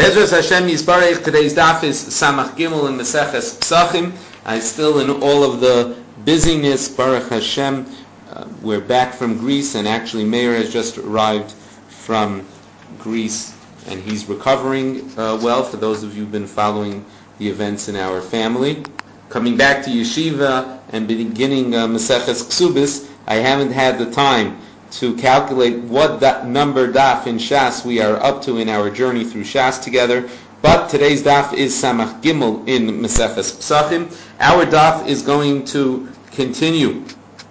Bezras Hashem Yisbarech. Today's daf is Samach Gimel in Meseches Psachim. I still in all of the busyness, Baruch Hashem. We're back from Greece, and actually Meir has just arrived from Greece, and he's recovering well, for those of you who've been following the events in our family. Coming back to Yeshiva and beginning Meseches Ksubis, I haven't had the time to calculate what number daf in Shas we are up to in our journey through Shas together. But today's daf is Samach Gimel in Meseches Psachim. Our daf is going to continue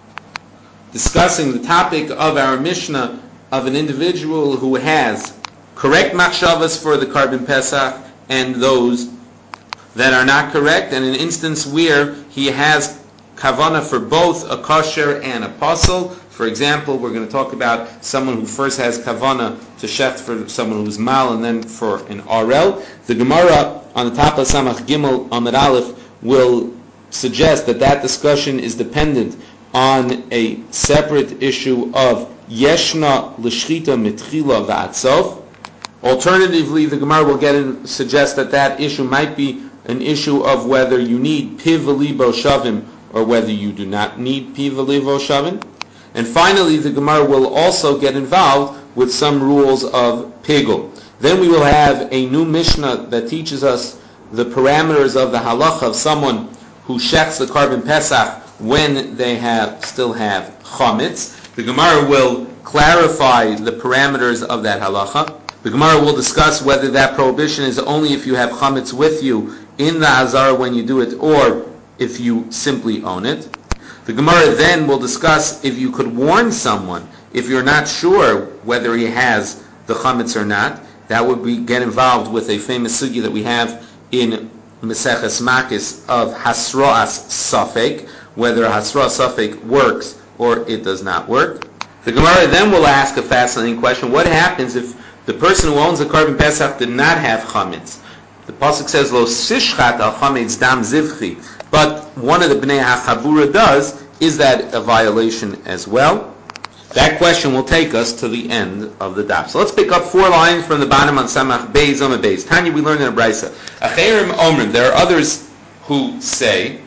discussing the topic of our Mishnah of an individual who has correct machshavas for the Karban Pesach and those that are not correct, and an instance where he has kavanah for both a kosher and a pasul. For example, we're going to talk about someone who first has kavanah to shecht for someone who's mal and then for an arel. The Gemara on the top of Samach Gimel Amud Aleph will suggest that discussion is dependent on a separate issue of yeshna l'shchita mitchila v'atzof. Alternatively, the Gemara will suggest that issue might be an issue of whether you need piv v'libo shavim or whether you do not need piv v'libo shavim. And finally, the Gemara will also get involved with some rules of pigul. Then we will have a new Mishnah that teaches us the parameters of the halacha of someone who shechs the Karban Pesach when they still have chametz. The Gemara will clarify the parameters of that halacha. The Gemara will discuss whether that prohibition is only if you have chametz with you in the hazara when you do it, or if you simply own it. The Gemara then will discuss if you could warn someone if you're not sure whether he has the chametz or not. That would get involved with a famous sugya that we have in Meseches Makis of Hasra'as Safek, whether Hasra'as Safek works or it does not work. The Gemara then will ask a fascinating question: what happens if the person who owns the Karban Pesach did not have chametz? The pasuk says, "Lo sishchat al chametz dam zivchi," but one of the bnei hachabura does. Is that a violation as well? That question will take us to the end of the daf. So let's pick up 4 lines from the bottom on Samach Beis Amud Beis. Tanya, we learned in a brisa. Acherim omrim. There are others who say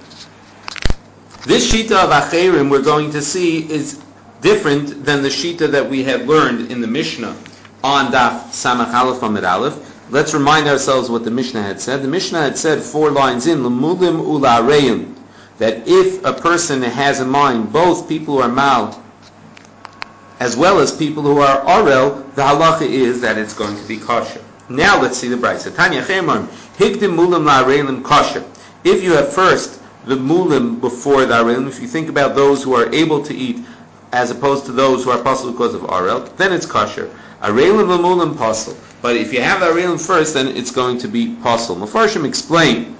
this shita of acherim we're going to see is different than the shita that we have learned in the Mishnah on daf Samach Aleph Amud Aleph. Let's remind ourselves what the Mishnah had said. The Mishnah had said 4 lines in L'mulim ula'areim, that if a person has in mind both people who are mal as well as people who are arel, the halacha is that it's going to be kosher. Now let's see the brayso. Tanya Chemon, higdim mulim la'arelim kosher. If you have first the mulim before the arelim, if you think about those who are able to eat as opposed to those who are pasul because of arel, then it's kosher. Arelim v'mulim pasul. But if you have the arelim first, then it's going to be pasul. Mefarshim explain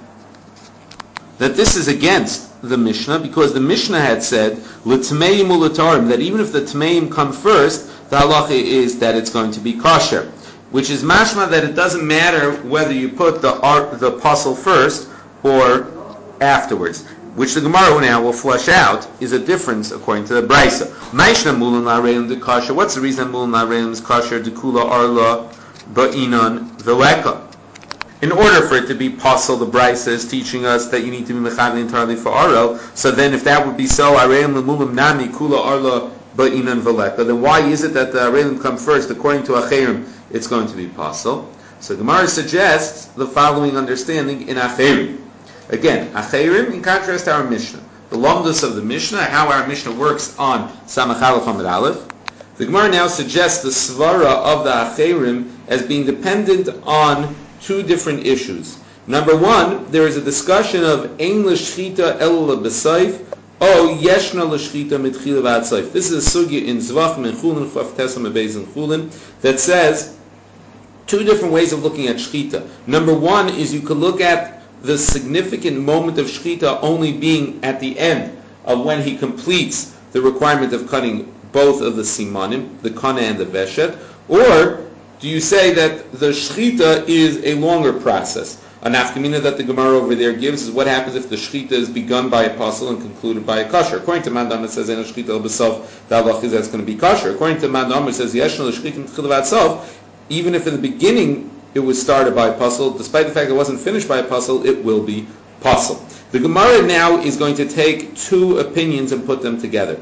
that this is against the Mishnah, because the Mishnah had said l'tmeim ulatarim, that even if the tmeim come first, the halacha is that it's going to be kosher, which is mashma that it doesn't matter whether you put the pasul first or afterwards, which the Gemara now will flesh out is a difference according to the brisa. Ma'ishna mulan la'areim de kosher. What's the reason mulan la'areim is kosher? Dekula arla ba'inan veleka. In order for it to be pasul, the brisa is teaching us that you need to be mechavin entirely for arel. So then, if that would be so, areim lemulim nami kula arla ba'inan veleka. Then why is it that the areim come first? According to acherim, it's going to be pasul. So Gemara suggests the following understanding in acherim. Again, acherim in contrast to our Mishnah. The lomdus of the Mishnah, how our Mishnah works on Samach Aleph Amud Aleph. The Gemara now suggests the svara of the acherim as being dependent on 2 different issues. Number 1, there is a discussion of ein l'shchita ela b'sayf o yeshna l'shchita mitchila v'atzayf. This is a sugya in Zvachim and Chulin, Chaf Tesam and Beis and Chulin, that says 2 different ways of looking at shchita. Number 1 is you could look at the significant moment of shchita only being at the end of when he completes the requirement of cutting both of the simanim, the kana and the veshet, or do you say that the shchita is a longer process? A nafkamina that the Gemara over there gives is what happens if the shchita is begun by a pasul and concluded by a kosher. According to Mandam, it says in a shchita al-basaf, the halach is that's going to be kosher. According to Mandam, it says yeshna l'shchita mitchila v'atzof, even if in the beginning it was started by a puzzle. Despite the fact it wasn't finished by a puzzle, it will be puzzle. The Gemara now is going to take two opinions and put them together.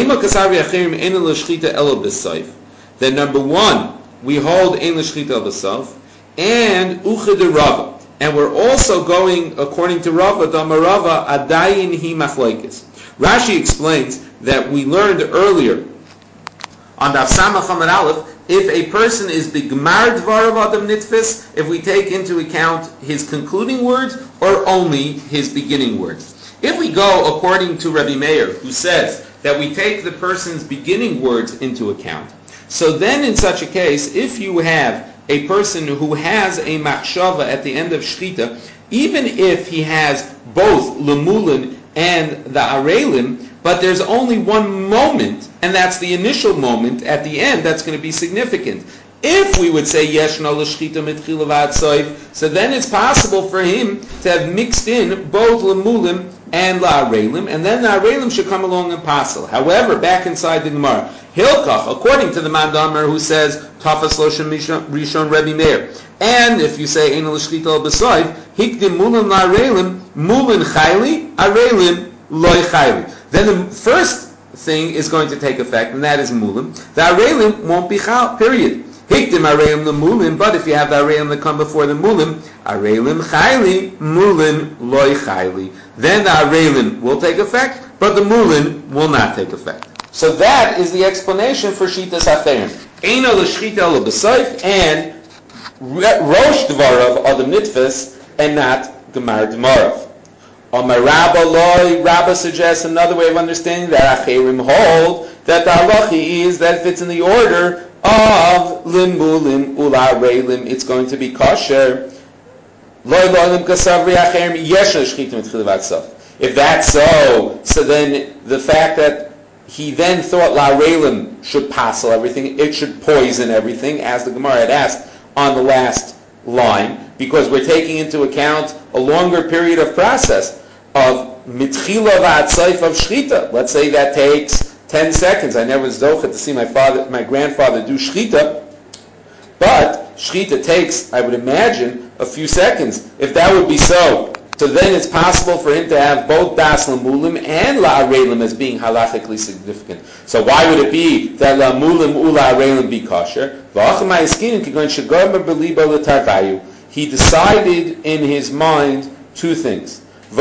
That number one, we hold ein l'shchita el b'sof, and ucha de Rava. And we're also going, according to Rava, Dama Rava, adayin hi machlokes. Rashi explains that we learned earlier on Daf Samach Amud Aleph, if a person is bigmar dvarav adam nitfis, if we take into account his concluding words or only his beginning words. If we go according to Rabbi Meir, who says that we take the person's beginning words into account, so then in such a case, if you have a person who has a machshava at the end of shchita, even if he has both lemulin and the arelim, but there's only one moment, and that's the initial moment at the end, that's going to be significant. If we would say yeshna l'shchita mitchila v'ad soif, so then it's possible for him to have mixed in both lemulim and la'arelim, and then the arelim should come along and passel. However, back inside the Gemara, Hilkach, according to the Mandamer who says Tafas Loshem Rishon Rebbe Meir, and if you say Ein l'shchita al b'soif, hikdim mulim la'arelim, mulin chayli, arelim loy chayli. Then the first thing is going to take effect, and that is mulim. The arelim won't be chal, period. Hikdim arelim the mulim, but if you have the arelim that come before the mulim, arelim chayli, mulin loy chayli. Then the arelim will take effect, but the mulin will not take effect. So that is the explanation for Shitas Acherim. Eino l'shchita el b'soif, and rosh dvarav adam nitfis, and not gemar dvarav. Rabba suggests another way of understanding that Acherim hold that the halachi is that if it's in the order of limulin ularelim, it's going to be kosher. If that's so then the fact that he then thought la'arelim should passel everything, it should poison everything, as the Gemara had asked on the last line, because we're taking into account a longer period of process of mitchila v'atzaif of shchita. Let's say that takes 10 seconds. I never was zochet to see my grandfather do shchita, but shchita takes, I would imagine, a few seconds. If that would be so then it's possible for him to have both das lamulim and la'arelim as being halachically significant. So why would it be that lamulim ula'arelim be kosher? He decided in his mind two things.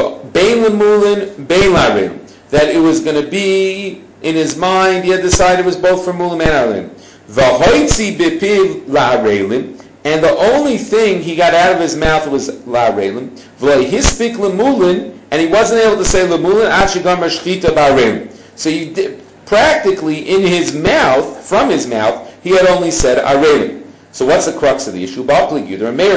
That it was going to be, in his mind, he had decided it was both for mulim and arelim. And the only thing he got out of his mouth was la'arelim. V'lehispik lemulin, and he wasn't able to say lemulin ashigam shchita ba'arelim. So he did, practically in his mouth, from his mouth, he had only said arelim. So what's the crux of the issue? Rabbi Meir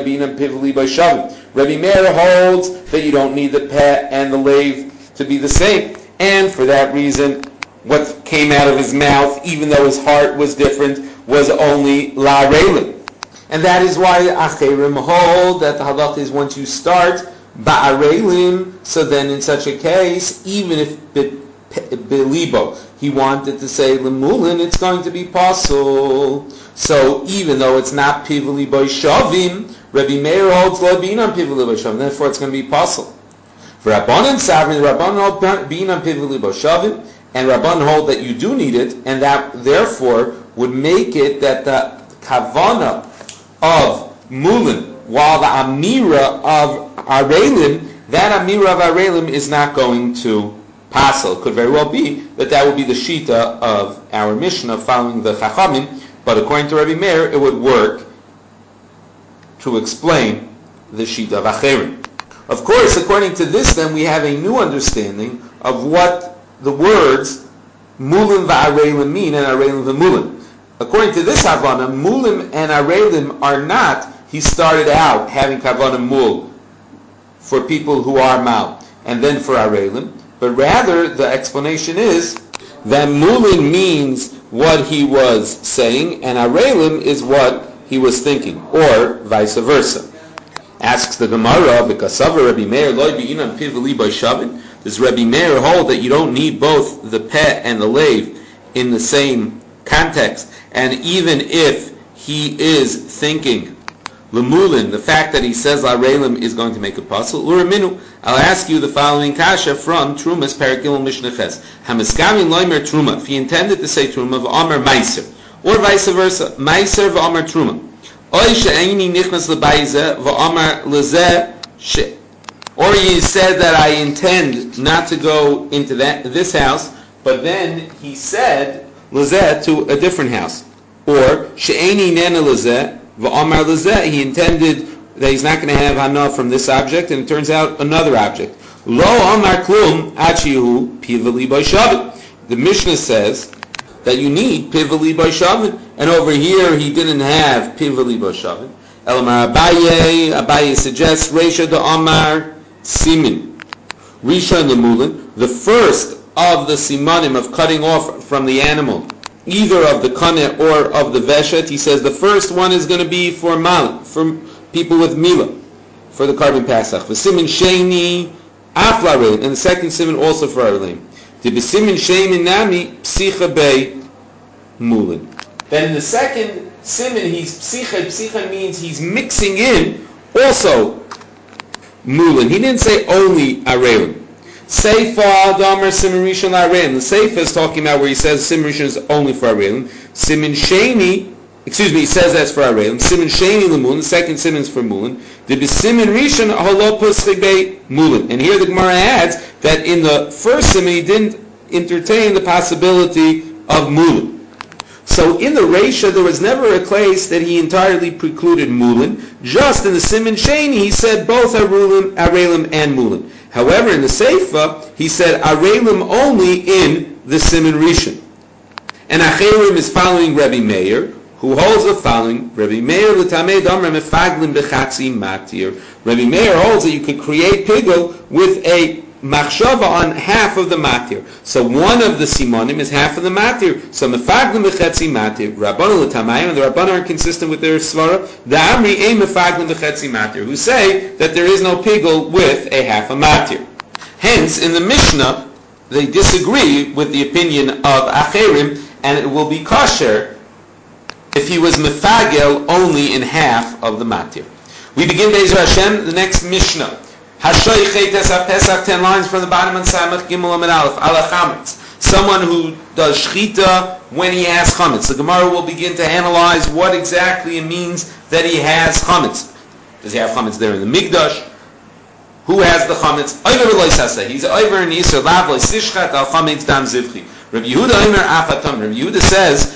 holds that you don't need the peh and the lave to be the same. And for that reason, what came out of his mouth, even though his heart was different, was only la'arelim. And that is why Acherim hold that the halakha is once you start ba'arelim, so then in such a case, even if belibo he wanted to say lemulin, it's going to be pasul. So even though it's not pivli by shavim, Rabbi Meir holds lo binan pivli by shavim, therefore it's going to be pasul. For Rabbanan Savrin, Rabbanan hold binan pivli by shavim, and Rabbanan hold that you do need it, and that therefore would make it that the kavana of mulin, while the amira of arelim, that amira of arelim is not going to passel. Could very well be that would be the shita of our Mishnah following the Chachamim, but according to Rabbi Meir, it would work to explain the shita of Acherim. Of course, according to this, then we have a new understanding of what the words mulin va'arelim mean and arelim v'mulin. According to this Havana, mulim and arelim are not, he started out having kavana mul for people who are mal, and then for arelim, but rather the explanation is that mulin means what he was saying, and arelim is what he was thinking, or vice versa. Asks the Gemara, because Rabbi Meir loy bi'inan pivli by shavin. Does Rabbi Meir hold that you don't need both the peh and the lave in the same context? And even if he is thinking Lemulin, the fact that he says La'Reilim is going to make a puzzle. Uraminu, I'll ask you the following kasha from Trumas Paragimel Mishnah Ches. Hamiskamin loimer Truma. If he intended to say Truma, v'Amar Meiser, or vice versa, Meiser v'Amar Truma. Oy she'eini nichnas lebayze v'Amar lezeh she. Or he said that I intend not to go into this house, but then he said lezeh to a different house. Or she'eini nena lezeh v'Amar lezeh, he intended that he's not going to have hana from this object, and it turns out another object. Lo amar klum achihu pivali b'shavit. The Mishnah says that you need pivali b'shavit, and over here he didn't have pivali b'shavit. Elamar Abaye suggests Reisha de Amar Simin. Risha and the Mulin, the first of the simanim of cutting off from the animal, either of the kaneh or of the veshet, he says the first one is going to be for mal, for people with mila, for the carbon pasach. The simin sheni afla relim, and the second simin also for relim. The simin sheni nami psicha bei mulin. Then in the second simin, he's psicha. Psicha means he's mixing in also mulin. He didn't say only arelim. Seifa Damer Simin Rishon Arelim. The Seifa is talking about where he says Simin Rishon is only for Arelim. Simin Sheni, he says that's for Arelim. Simin Sheni Lemun, the second Simin is for Mulin. The Simin Rishon Holo Pusribe Mulin. And here the Gemara adds that in the first Simin he didn't entertain the possibility of Mulin. So in the Reisha there was never a place that he entirely precluded Mulin. Just in the Simin Sheni he said both Arelim and Mulin. However, in the Seifa, he said Arelim only in the Simin Rishon. And Acherim is following Rabbi Meir, who holds the following: Rabbi Meir l'tamei damar mefaglin bechatzi matir. Rabbi Meir holds that you could create pigul with a machshava on half of the matir. So one of the simonim is half of the matir. So mefaglin bechatzi matir. Rabbanu l'tamei, and the Rabbanu are consistent with their svara. The Amri ein mefaglin bechatzi matir, who say that there is no pigul with a half a matir. Hence, in the Mishnah, they disagree with the opinion of Acherim, and it will be kosher if he was mefagel only in half of the matir. We begin Be'ezer Hashem, the next Mishnah. Hashoy Pesach Pesach, 10 lines from the bottom on Samach Gimel Amid Aleph, Ala Chametz. Someone who does shchita when he has chametz. The Gemara will begin to analyze what exactly it means that he has chametz. Does he have chametz there in the Mikdash? Who has the chametz? Oyver Lo Yisaseh. He's Oyver in Yisrael Lav Lo Yisishchat Al Chametz Dam Zivchi. Rabbi Yehuda Omer Afatam. Rabbi Yehuda says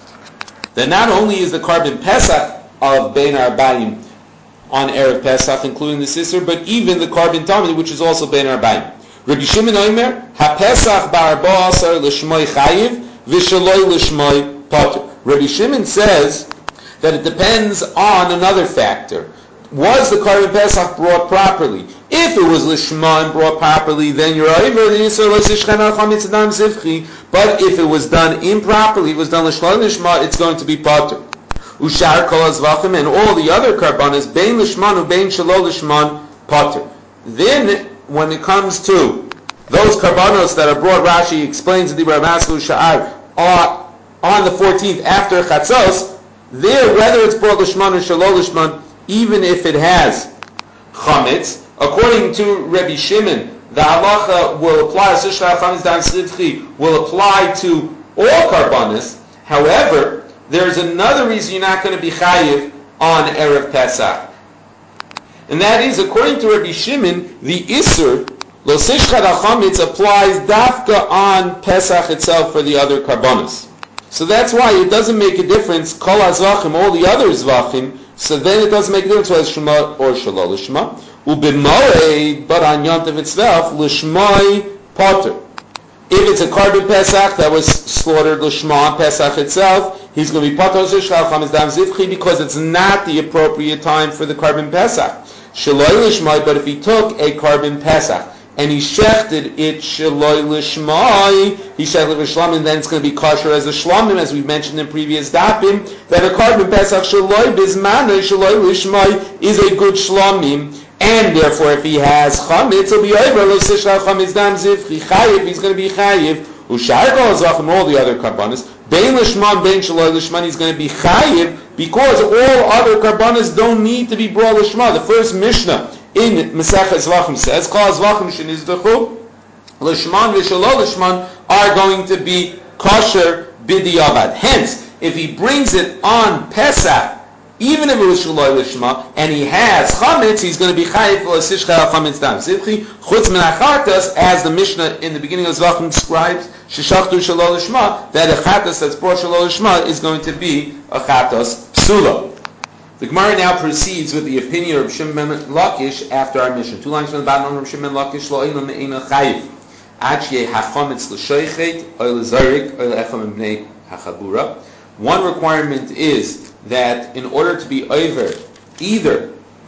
that not only is the carbon Pesach of Bein Arbayim on Erev Pesach, including the sister, but even the carbon Tamid, which is also Bein Arbayim. Rabbi Shimon Omer, HaPesach Ba'arba Asar L'Shmoi Chayiv, V'Shaloi L'Shmoi Potter. Rabbi Shimon says that it depends on another factor. Was the carbon Pesach brought properly? If it was L'Shma and brought properly, then you're over the Yisrael L'Sishchan Al-Chametz Adam Zivchi. But if it was done improperly, it was done L'Shma, it's going to be Potter. Ushar Kol Azvachim, and all the other karbanas, Bein L'Shman u Bein Shalo L'Shman, Potter. Then, when it comes to those karbanos that are brought, Rashi explains in the Ramaslu Sha'ar, are on the 14th after Chatzos, there, whether it's brought L'Shman or Shalo L'Shman, even if it has chametz, according to Rabbi Shimon, the halacha will apply to all karbanis. However, there's another reason you're not going to be chayiv on Erev Pesach, and that is, according to Rabbi Shimon, the Isur lo sishchat al chametz applies dafka on Pesach itself for the other karbanis. So that's why it doesn't make a difference, kol hazvachim, all the other zvachim, so then it doesn't make a difference whether it's Shema or Shalol L'Shma. U'b'moed, but on Yontav itself, L'Shmai Potter. If it's a carbon Pesach that was slaughtered L'Shma on Pesach itself, he's going to be Potter Zishchal Chametz Dam Zivchi because it's not the appropriate time for the carbon Pesach. Shaloi L'Shmai, but if he took a carbon Pesach and he shechted it Shaloi L'Shmai, he shechted L'Shlamim, and then it's going to be kosher as a Shlamim, as we mentioned in previous dapim, that a carbon Pesach Shaloi Bizmana, Shaloi L'Shmai, is a good Shlamim, and therefore if he has Chametz, he'll be over, L'Sishchal Chametz Dam Zivchi, Chayiv, he's going to be Chayiv, Ushar Kol Azvachim, all the other karbanis, Bein L'Shman, Bein Shaloi L'Shman, he's going to be Chayiv, because all other karbanos don't need to be brought lishma. The first Mishnah in Maseches Zvachim says, Kol Zvachim shenizdachu lishman v'shelo lishman are going to be kosher b'diavad. Hence, if he brings it on Pesach, even if it was Shaloi Lishma, and he has Chametz, he's going to be Chayiv L'Sishcha Chametz Dam Zivchi, Chutz Min HaChartas, as the Mishnah in the beginning of Zvachim describes, Sheshachtu Shaloi Lishma, that a Chatas that's brought Shaloi Lishma is going to be a Chatas Psula. The Gemara now proceeds with the opinion of Shimon ben Lakish after our Mishnah. 2 lines from the bottom of Shimon ben Lakish, Lo Eilon Me'ena Chayiv, Ad Sheyeh HaChametz L'Shoichet, Oy L'Zarik, Oy L'Echam M'nei HaChabura. One requirement is that in order to be over, either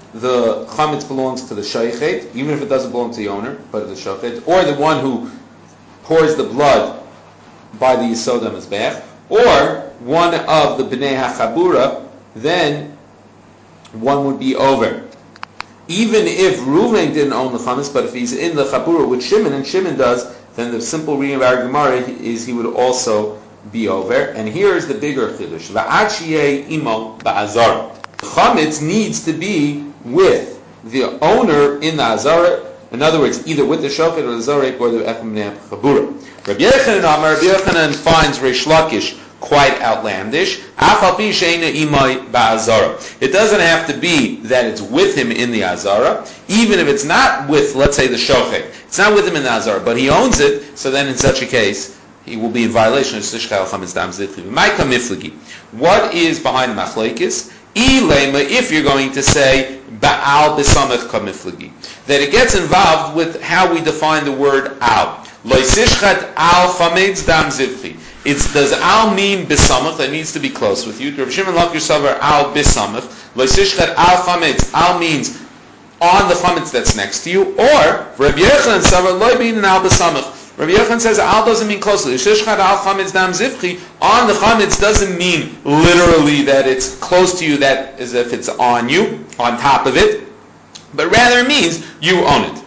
the chametz belongs to the shoichet, even if it doesn't belong to the owner, but the shoichet, or the one who pours the blood by the yisod hamizbech, or one of the bnei hachabura, then one would be over. Even if Reuven didn't own the chametz, but if he's in the chabura with Shimon, and Shimon does, then the simple reading of our Gemara is he would also be over. And here is the bigger chiddush. Va'achiyei imo ba'azara. The chametz needs to be with the owner in the azara. In other words, either with the shochet or the zarek or the echem b'nei chabura. Rabbi Yochanan finds Reish Lakish quite outlandish. Afal pi she'eina imoi ba'azara. It doesn't have to be that it's with him in the azara, even if it's not with, let's say, the shochet. It's not with him in the azara, but he owns it. So then, in such a case, he will be in violation of Sishcha Chametz Dam Zivchi. Ma'ika Miflagi. What is behind the machlekes? Ilema, if you're going to say Ba'al B'samech Kamiflagi, that it gets involved with how we define the word Al. Lo Sishchat Al Chametz Dam Zivchi. Does Al mean B'samech? That needs to be close with you. Rav Shimon Lakish Savar Al B'samech. Lo Sishchat Al Chametz. Al means on the chametz that's next to you. Or Rabbi Yochanan Savar Lo Bin Al B'samech. Rabbi Yochanan says al doesn't mean closely. Shishchat al chametz dam zivchi, on the chametz doesn't mean literally that it's close to you, that as if it's on you, on top of it, but rather it means you own it.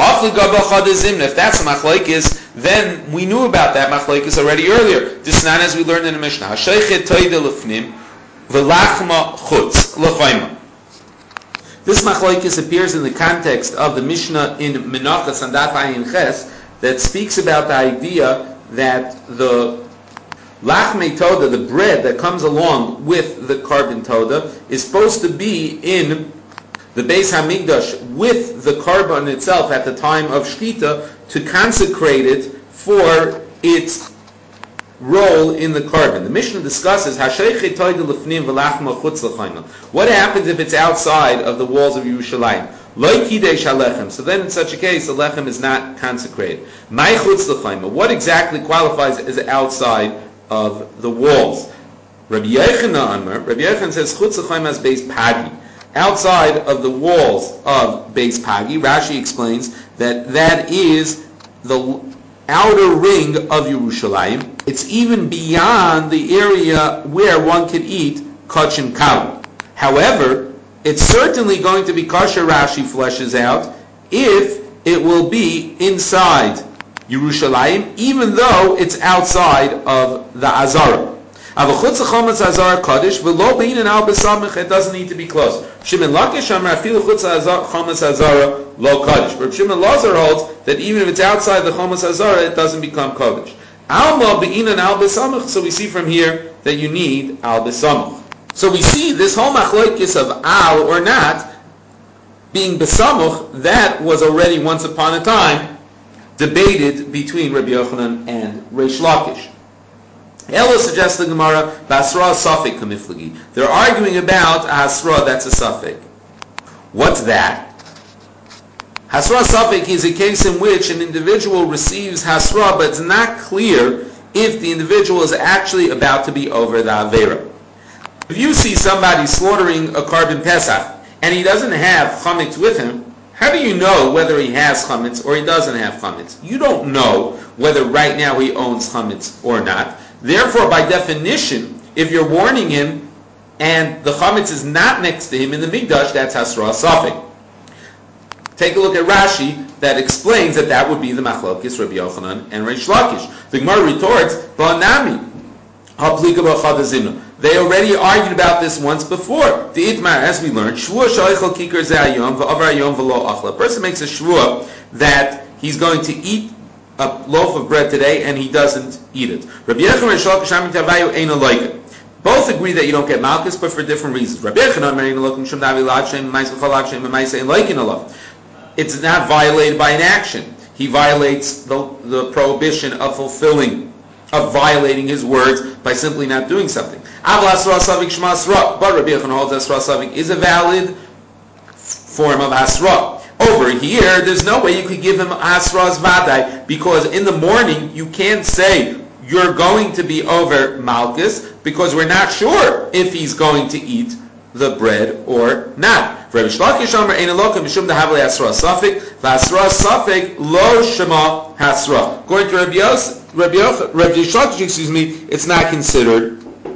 If that's a machlekes, then we knew about that machlekes already earlier. This is not as we learned in the Mishnah. Hashaychet toide lefnim v'lachma chutz l'chayma. This machlekes appears in the context of the Mishnah in Menachos and Daf Ayin Ches, that speaks about the idea that the lachmei toda, the bread that comes along with the carbon toda, is supposed to be in the Beis Hamikdash with the carbon itself at the time of Shkita to consecrate it for its role in the carbon. The Mishnah discusses what happens if it's outside of the walls of Yerushalayim. So then in such a case, the lechem is not consecrated. What exactly qualifies as outside of the walls? Rabbi Yochanan says chutz l'chaim as beis pagi. Outside of the walls of beis pagi, Rashi explains that is the outer ring of Yerushalayim. It's even beyond the area where one could eat kachim kalim. However, it's certainly going to be kosher, Rashi fleshes out, if it will be inside Yerushalayim, even though it's outside of the Azara. It doesn't need to be close. Shimon Lakish lo kaddish. But Shimon Lazar holds that even if it's outside the Chomas Azara, it doesn't become kaddish. Alma be'inan al b'samach. So we see from here that you need al b'samach. So we see this whole machlokes of al or not being besamuch, that was already once upon a time debated between Rabbi Yochanan and Reish Lakish. Ella suggests the Gemara, Basra Safek Kamiflagi. They're arguing about Hasra, that's a Safek. What's that? Hasra Safek is a case in which an individual receives Hasra, but it's not clear if the individual is actually about to be over the Avera. If you see somebody slaughtering a carbon Pesach, and he doesn't have chametz with him, how do you know whether he has chametz or he doesn't have chametz? You don't know whether right now he owns chametz or not. Therefore, by definition, if you're warning him and the chametz is not next to him in the Mikdash, that's Hasra Safek. Take a look at Rashi that explains that would be the machlokes Rabbi Yochanan and Reish Lakish. The Gemara retorts, Ba'anami. They already argued about this once before. The Itmar, as we learned, Shvua shaychol kikar zayom v'avar yom v'lo achla. A person makes a shvua that he's going to eat a loaf of bread today and he doesn't eat it. Rabbi Yechon and Shlokish Amin Tavayu ain't a loiga. Both agree that you don't get malchus, but for different reasons. Rabbi Yechon Merin Elokim Shem Davi Lav Shem Ma'is V'chol Lav Shem Ma'is Ein Loikin Alav. It's not violated by an action. He violates the prohibition of violating his words by simply not doing something. But Rabbi Yechon holds Asra Savik is a valid form of Asra. Over here, there's no way you could give him Asra's Vadai, because in the morning you can't say you're going to be over Malchus, because we're not sure if he's going to eat the bread or not. Rabbi Shlakish Amar Ein Elokim Mishum Dahavle Asra Safik V'Asra Safik Lo Shema Hasra. According to Rabbi Shlakish, it's not considered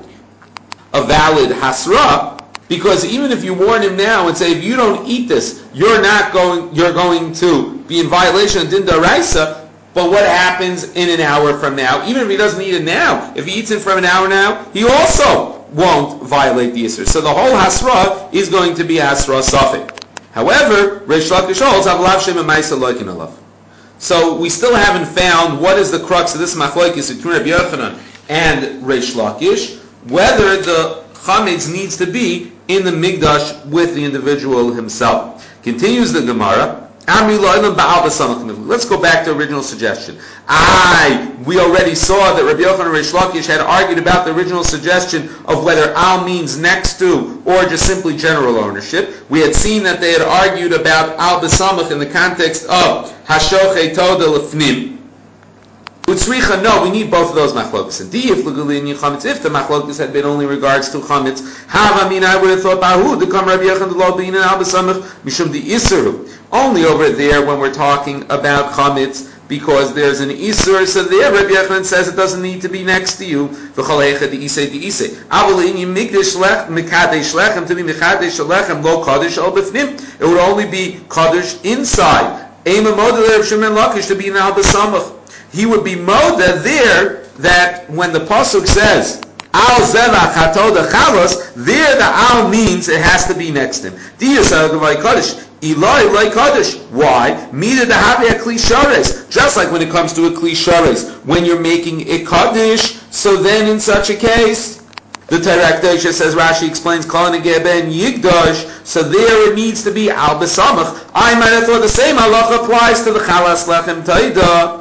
a valid Hasra, because even if you warn him now and say, if you don't eat this, you're going to be in violation of Din D'Oraisa. But what happens in an hour from now? Even if he doesn't eat it now, if he eats it from an hour now, he also won't violate the Yisr. So the whole Hasra is going to be Hasra Safik. However, Reish Lakish holds Avlav Shem Ma'isa Loikin Alav. So we still haven't found what is the crux of this machlokes between Rabbi Yochanan and Reish Lakish, whether the chametz needs to be in the Migdash with the individual himself. Continues the Gemara. Let's go back to the original suggestion. We already saw that Rabbi Yochanan and Reish Lakish had argued about the original suggestion of whether al means next to or just simply general ownership. We had seen that they had argued about al b'samach in the context of hashochei toda lefnim. Utzricha, no, we need both of those machlokes. And if the machlokes had been only regards to chametz, I would have thought bahu to come Rabbi Yechon the lo bein al b'samach mishum the isuru. Only over there when we're talking about chametz, because there's an isur, so there Rabbi Yechon says it doesn't need to be next to you. V'chol heicha the isay the isay. Avol in yimigdash lech mekadesh lechem to be mekadesh lechem lo kadosh al b'fnim. It would only be kadosh inside. Eima model Rav Shimon Lakish to be an al b'samach. He would be moda there that when the pasuk says al zevach hatoda chalos, there the al means it has to be next to him. Diyasagavai kadosh. Eloi like Kaddish. Why? Mida dahavi a klishares. Just like when it comes to a klishares, when you're making a Kaddish, so then in such a case, the Torah Kedusha says, Rashi explains, Kol negeben yigdash, so there it needs to be al b'samach. I might have thought the same halacha applies to the chalas lechem taida.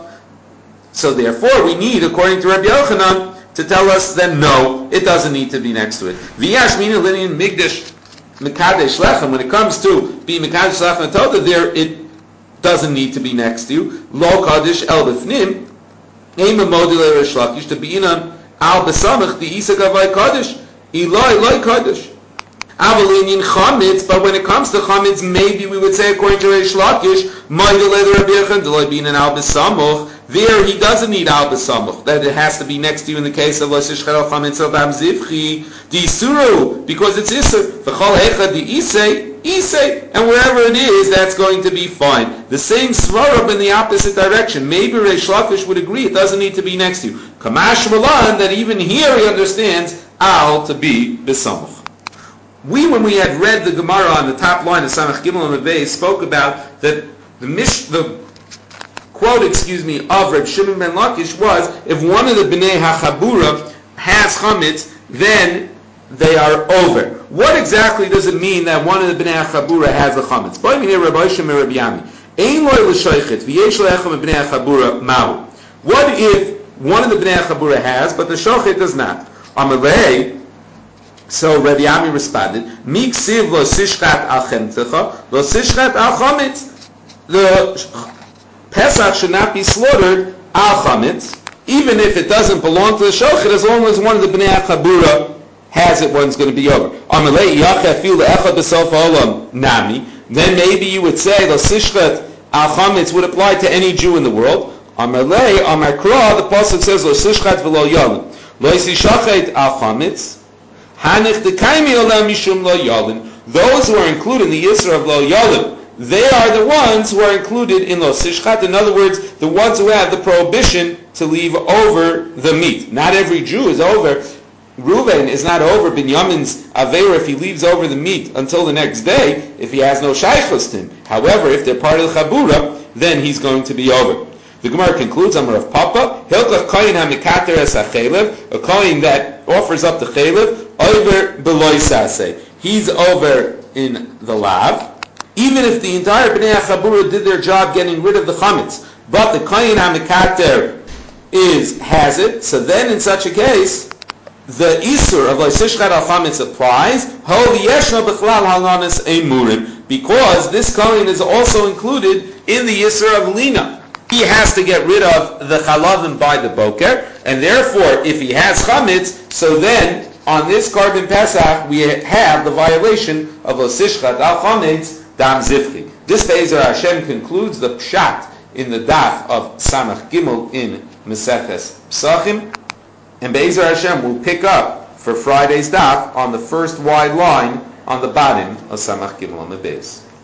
So therefore, we need, according to Rabbi Yochanan, to tell us that no, it doesn't need to be next to it. V'yash mina linian migdash Mekadesh Lechem, when it comes to being Mekadesh Lechem Toda, there it doesn't need to be next to you. Lo Kaddish El B'fnim, Eima Modile Reish Lakish, to be inan Al B'samach, the Isa Gavai Kaddish, Eloi Kaddish. Avalinian Chametz, but when it comes to Chametz, maybe we would say, according to Reish Lakish, Modile Rabbi Yechon, Deloi B'inan Al B'samach, there he doesn't need al b'samuch, that it has to be next to you in the case of l'shishcher al chametz al dam zivchi di isuru, because it's isur v'chol hecha di isay, and wherever it is, that's going to be fine. The same svarab in the opposite direction. Maybe Reish Lakish would agree it doesn't need to be next to you. Kamash malan, that even here he understands al to be b'samuch. When we had read the Gemara on the top line of Samach Gimel and Mevei, spoke about that the quote, of Reb Shimon ben Lakish was, if one of the Bnei HaChabura has chametz, then they are over. What exactly does it mean that one of the Bnei HaChabura has the chametz? What if one of the Bnei HaChabura has, but the shochet does not? Amalei. So Rabbi Ami responded, Miksiv lo sishchat al chemtecha, lo sishchat al chametz. The Pesach should not be slaughtered al chametz, even if it doesn't belong to the shochet, as long as one of the Bnei HaChabura has it, one's going to be over. Amalei yacheh fil echad b'sof ha'olam nami. Then maybe you would say the sishchat al chametz would apply to any Jew in the world. Amalei amakra, the pasuk says lo sishchat v'lo yalim, lo yisishachet al chametz. Hanich dekaimi olam mishum lo yalim. Those who are included in the Yisra of lo yalim, they are the ones who are included in lo sishchat. In other words, the ones who have the prohibition to leave over the meat. Not every Jew is over Reuven is not over Binyamin's Aveira if he leaves over the meat until the next day, if he has no shaychus to him. However, if they're part of the Chabura, then he's going to be over. The Gemara concludes, Amar of Papa, Hilkach Koyin HaMikater Es HaChelev, a Koyin that offers up the Chelev, over Beloy Saseh. He's over in the Lav, even if the entire Bnei HaChabura did their job getting rid of the Chametz. But the Koyin HaMikater has it, so then in such a case, the Isur of Leisishchat al Chametz applies, because this Kohen is also included in the Isur of Lina. He has to get rid of the Chalavim by the Boker, and therefore, if he has Chametz, so then, on this Korban Pesach, we have the violation of Leisishchat al Chametz Dam Zivchi. This Be'ezer Hashem concludes the Pshat in the Daf of Samach Gimel in Meseches Psachim, and Be'ezer Hashem will pick up for Friday's daf on the first wide line on the bottom of Samach Gimel on the base.